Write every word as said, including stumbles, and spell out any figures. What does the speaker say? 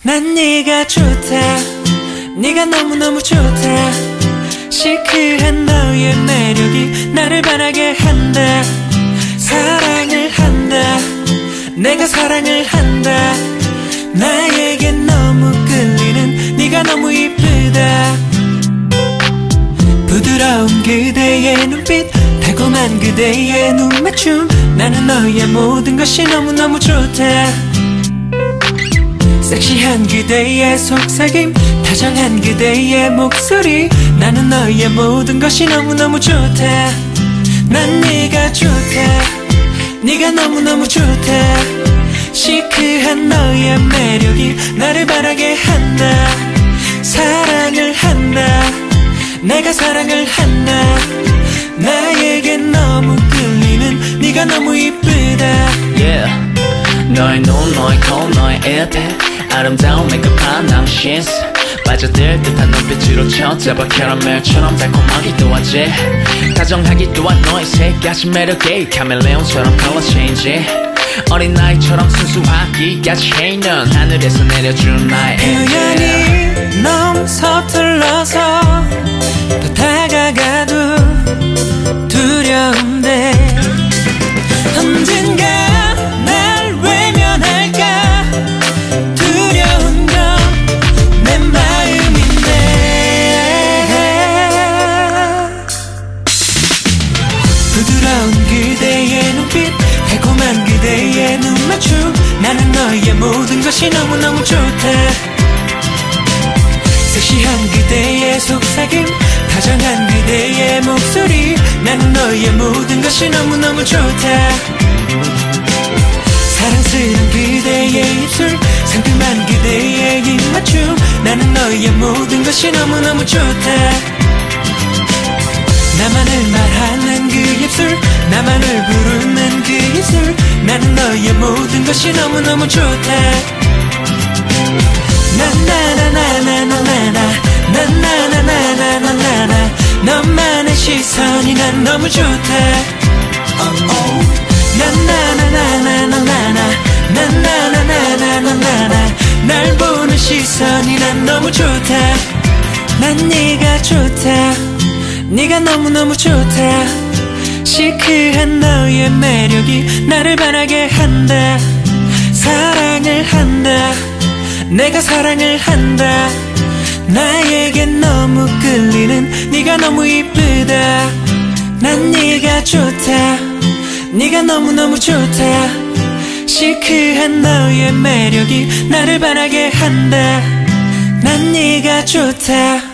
난 네가 좋다. 네가 너무너무 좋다. 시크한 너의 매력이 나를 반하게 한다. 사랑을 한다. 내가 사랑을 한다. 나에게 너무 끌리는 네가 너무 이쁘다. 부드러운 그대의 눈빛, 달콤한 그대의 눈맞춤, 나는 너의 모든 것이 너무너무 좋다. 섹시한 그대의 속삭임, 다정한 그대의 목소리, 나는 너의 모든 것이 너무너무 좋다. 난 네가 좋다. 네가 너무너무 좋다. 시크한 너의 매력이 나를 반하게 한다. 사랑을 한다. 내가 사랑을 한다. 나에게 너무 끌리는 네가 너무 이쁘다. Yeah. 너의 눈, 너의 코, 너의 입에 아름다운 메이크업한 낭신, 빠져들 듯한 눈빛으로 쳐잡아 캐러멜처럼 달콤하기도 하지. 다정하기도 한 너의 세 가지 매력에 카멜레온처럼 컬러 체인지, 어린아이처럼 순수하기까지 해. 넌 하늘에서 내려준 나의 표현이 너무 서툴러서 더 다가가도 두려운데 언젠가 날 외면할까 두려운 건 내 마음인데. 부드러운 그대의 눈빛, 달콤한 그대의 눈맞춤, 나는 너의 모든 것이 너무너무 좋다. 섹시한 그대의 속삭임, 다정한 그대의 목소리, 나는 너의 모든 것이 너무너무 좋다. 사랑스러운 그대의 입술, 상큼한 그대의 입맞춤, 나는 너의 모든 것이 너무너무 좋다. 나만을 말하는 그 입술, 나만을 부르는 그 입술, 나는 너의 모든 것이 너무너무 좋다. 나나나나나나나나, 나나나나나나나, 너만의 시선이 난 너무 좋다. 나나나나나나나, 나나나나나나나, 날 보는 시선이 난 너무 좋다. 난 네가 좋다. 네가 너무너무 좋다. 시크한 너의 매력이 나를 반하게 한다. 사랑을 한다. 내가 사랑을 한다. 나에게 너무 끌리는 네가 너무 이쁘다. 난 네가 좋다. 네가 너무너무 좋다. 시크한 너의 매력이 나를 반하게 한다. 난 네가 좋다.